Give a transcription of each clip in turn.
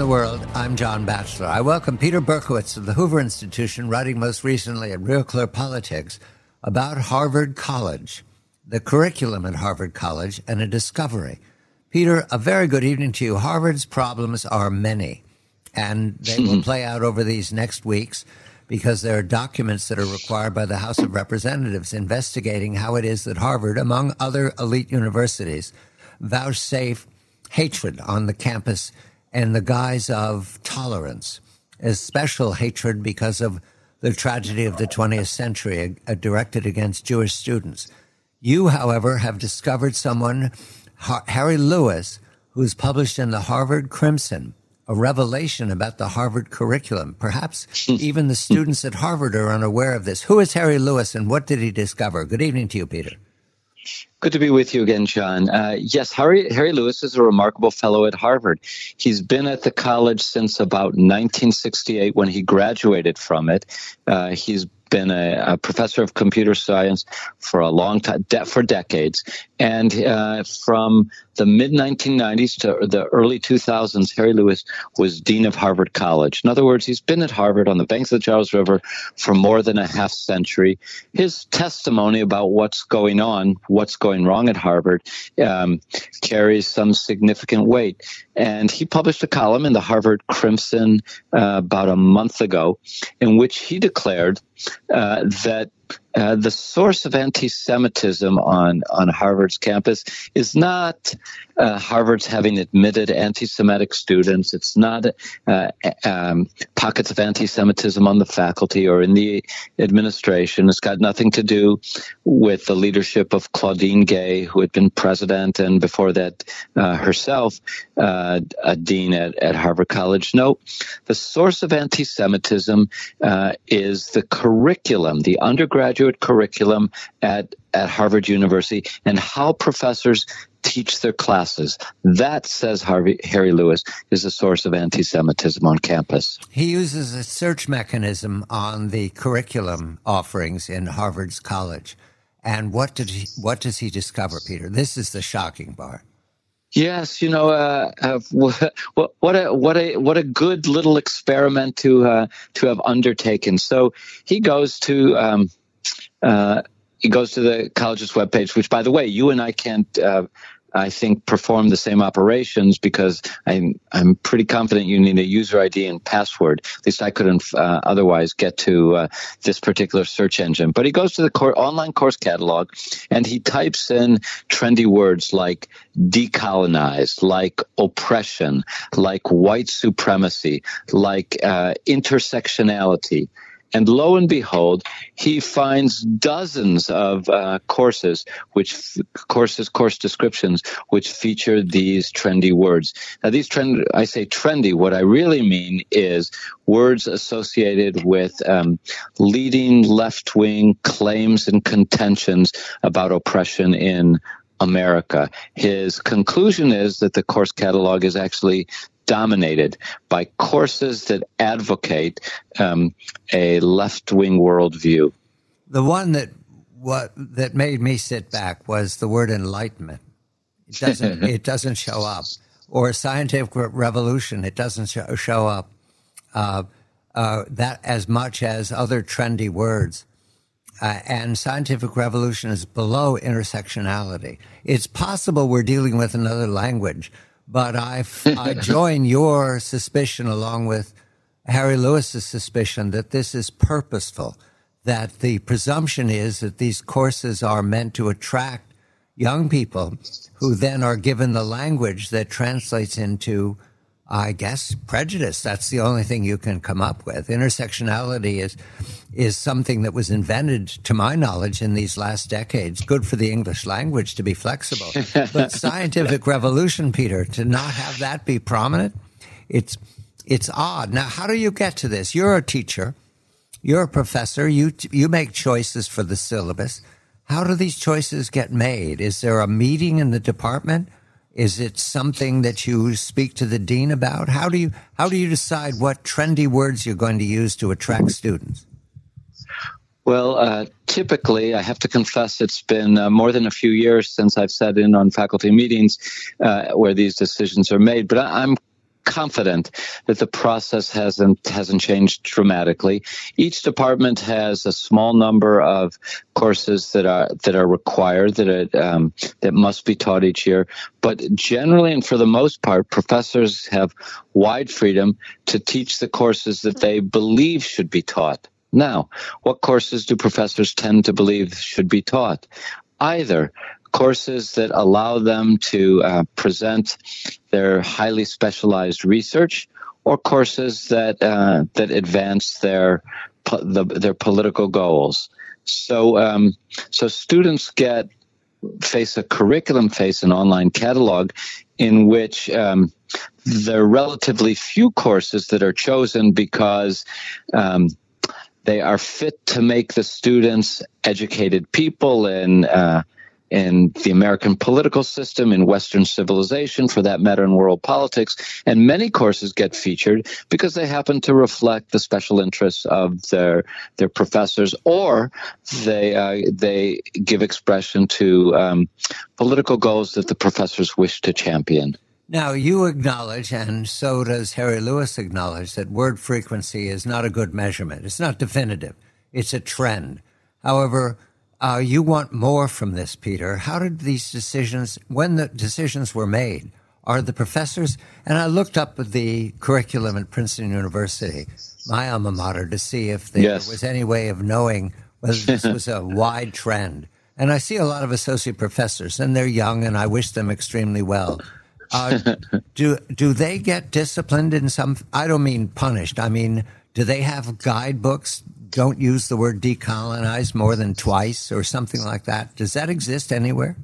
the World. I'm John Batchelor. I welcome Peter Berkowitz of the Hoover Institution, writing most recently at Real Clear Politics about Harvard College, the curriculum at Harvard College, and a discovery. Peter, a very good evening to you. Harvard's problems are many, and they will play out over these next weeks because there are documents that are required by the House of Representatives investigating how it is that Harvard, among other elite universities, vouchsafe hatred on the campus in the guise of tolerance, a special hatred because of the tragedy of the 20th century directed against Jewish students. You, however, have discovered someone, Harry Lewis, who's published in the Harvard Crimson, a revelation about the Harvard curriculum. Perhaps even the students at Harvard are unaware of this. Who is Harry Lewis and what did he discover? Good evening to you, Peter. Good to be with you again, John. Yes, Harry Lewis is a remarkable fellow at Harvard. He's been at the college since about 1968 when he graduated from it. He's been a professor of computer science for a long time, for decades. And from the mid-1990s to the early 2000s, Harry Lewis was dean of Harvard College. In other words, he's been at Harvard on the banks of the Charles River for more than a half century. His testimony about what's going wrong at Harvard, carries some significant weight. And he published a column in the Harvard Crimson about a month ago in which he declared that the source of anti-Semitism on Harvard's campus is not Harvard's having admitted anti-Semitic students. It's not pockets of anti-Semitism on the faculty or in the administration. It's got nothing to do with the leadership of Claudine Gay, who had been president and before that herself a dean at Harvard College. No, the source of anti-Semitism is the curriculum, the undergraduate curriculum at Harvard University and how professors teach their classes. That, says Harry Lewis, is a source of anti-Semitism on campus. He uses a search mechanism on the curriculum offerings in Harvard's college. And what does he discover, Peter? This is the shocking part. Yes, what a good little experiment to have undertaken. So he goes to the college's webpage, which, by the way, you and I can't, I think, perform the same operations because I'm pretty confident you need a user ID and password. At least I couldn't otherwise get to this particular search engine. But he goes to the online course catalog and he types in trendy words like decolonize, like oppression, like white supremacy, like intersectionality. And lo and behold, he finds dozens of course descriptions, which feature these trendy words. Now, I say trendy. What I really mean is words associated with leading left-wing claims and contentions about oppression in America. His conclusion is that the course catalog is actually dominated by courses that advocate a left-wing worldview. The one that made me sit back was the word enlightenment. It doesn't show up. Or scientific revolution. It doesn't show up. That as much as other trendy words. And scientific revolution is below intersectionality. It's possible we're dealing with another language. But I join your suspicion along with Harry Lewis's suspicion that this is purposeful, that the presumption is that these courses are meant to attract young people who then are given the language that translates into, I guess, prejudice. That's the only thing you can come up with. Intersectionality is something that was invented, to my knowledge, in these last decades. Good for the English language to be flexible. But scientific revolution, Peter, to not have that be prominent, it's odd. Now, how do you get to this? You're a teacher. You're a professor. You make choices for the syllabus. How do these choices get made? Is there a meeting in the department? Is it something that you speak to the dean about? How do you decide what trendy words you're going to use to attract students? Well, typically, I have to confess it's been more than a few years since I've sat in on faculty meetings where these decisions are made. But I'm confident that the process hasn't changed dramatically. Each department has a small number of courses that are required that must be taught each year. But generally, and for the most part, professors have wide freedom to teach the courses that they believe should be taught. Now, what courses do professors tend to believe should be taught? Either courses that allow them to present their highly specialized research, or courses that advance their political goals. So students face a curriculum, face an online catalog in which there are relatively few courses that are chosen because they are fit to make the students educated people in the American political system, in Western civilization, for that matter, in world politics. And many courses get featured because they happen to reflect the special interests of their professors, or they give expression to political goals that the professors wish to champion. Now, you acknowledge, and so does Harry Lewis acknowledge, that word frequency is not a good measurement. It's not definitive. It's a trend. However, you want more from this, Peter. How did these decisions, when the decisions were made, are the professors, and I looked up the curriculum at Princeton University, my alma mater, to see if there was any way of knowing whether this was a wide trend. And I see a lot of associate professors, and they're young, and I wish them extremely well. Do they get disciplined in some? I don't mean punished. I mean, do they have guidebooks? Don't use the word decolonize more than twice, or something like that. Does that exist anywhere?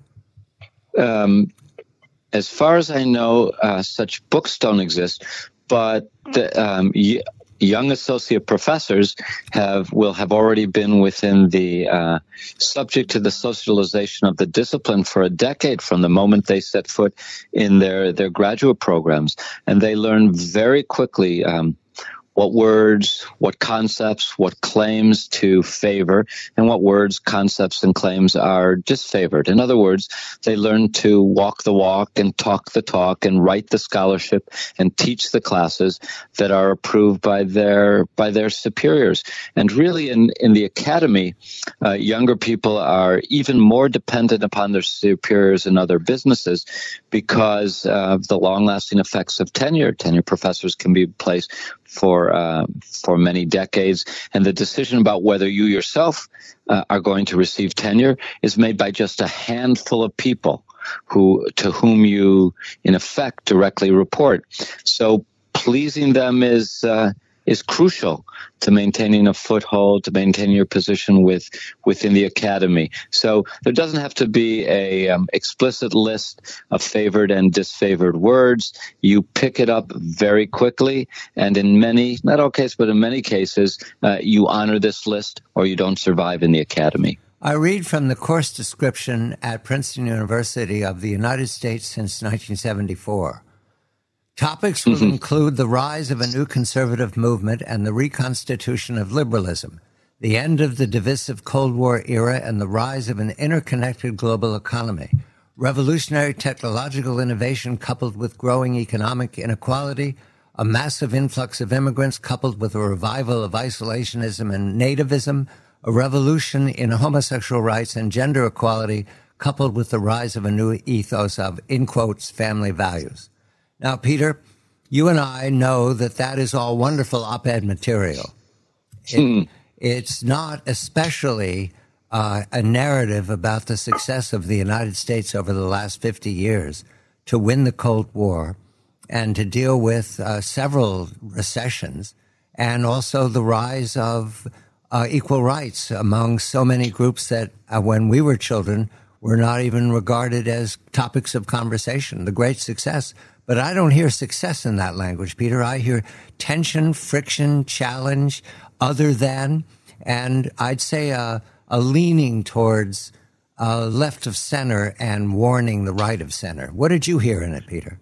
As far as I know, such books don't exist. But the young associate professors will have already been within the subject to the socialization of the discipline for a decade from the moment they set foot in their graduate programs. And they learn very quickly what words, what concepts, what claims to favor, and what words, concepts, and claims are disfavored. In other words, they learn to walk the walk and talk the talk and write the scholarship and teach the classes that are approved by their superiors. And really, in the academy, younger people are even more dependent upon their superiors in other businesses because of the long-lasting effects of tenure. Tenure professors can be placed for many decades, and the decision about whether you yourself are going to receive tenure is made by just a handful of people to whom you, in effect, directly report. So pleasing them is crucial to maintaining a foothold, to maintaining your position within the academy. So there doesn't have to be a explicit list of favored and disfavored words. You pick it up very quickly, and in many, not all cases, but in many cases, you honor this list or you don't survive in the academy. I read from the course description at Princeton University of the United States since 1974. Topics will include the rise of a new conservative movement and the reconstitution of liberalism, the end of the divisive Cold War era and the rise of an interconnected global economy, revolutionary technological innovation coupled with growing economic inequality, a massive influx of immigrants coupled with a revival of isolationism and nativism, a revolution in homosexual rights and gender equality coupled with the rise of a new ethos of, in quotes, family values. Now, Peter, you and I know that is all wonderful op-ed material. It's not especially a narrative about the success of the United States over the last 50 years to win the Cold War and to deal with several recessions and also the rise of equal rights among so many groups that when we were children were not even regarded as topics of conversation, the great success. But I don't hear success in that language, Peter. I hear tension, friction, challenge, other than, and I'd say a leaning towards left of center and warning the right of center. What did you hear in it, Peter?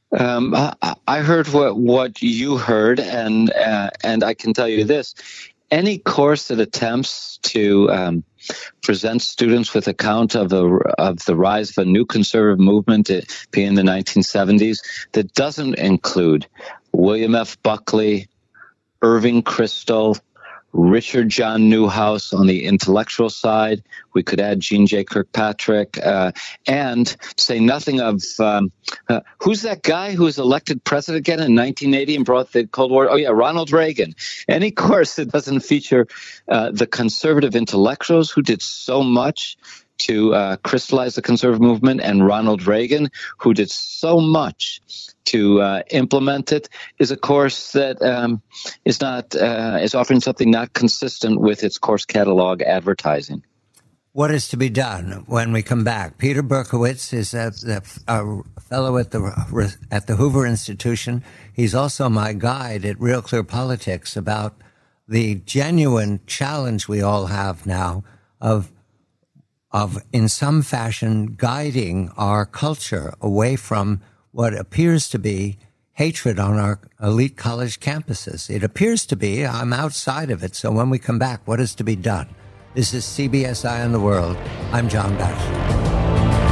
I heard what you heard, and I can tell you this. any course that attempts to present students with account of the rise of a new conservative movement in the 1970s that doesn't include William F. Buckley, Irving Kristol, Richard John Newhouse on the intellectual side. We could add Jean J. Kirkpatrick, and say nothing of who's that guy who was elected president again in 1980 and brought the Cold War? Oh, yeah, Ronald Reagan. Any course that doesn't feature the conservative intellectuals who did so much to crystallize the conservative movement, and Ronald Reagan, who did so much to implement it, is a course that is offering something not consistent with its course catalog advertising. What is to be done when we come back? Peter Berkowitz is a fellow at the Hoover Institution. He's also my guide at Real Clear Politics about the genuine challenge we all have now of in some fashion guiding our culture away from what appears to be hatred on our elite college campuses. It appears to be. I'm outside of it. So when we come back, what is to be done? This is CBS Eye on the World. I'm John Batchelor.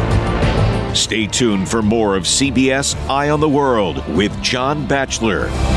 Stay tuned for more of CBS Eye on the World with John Batchelor.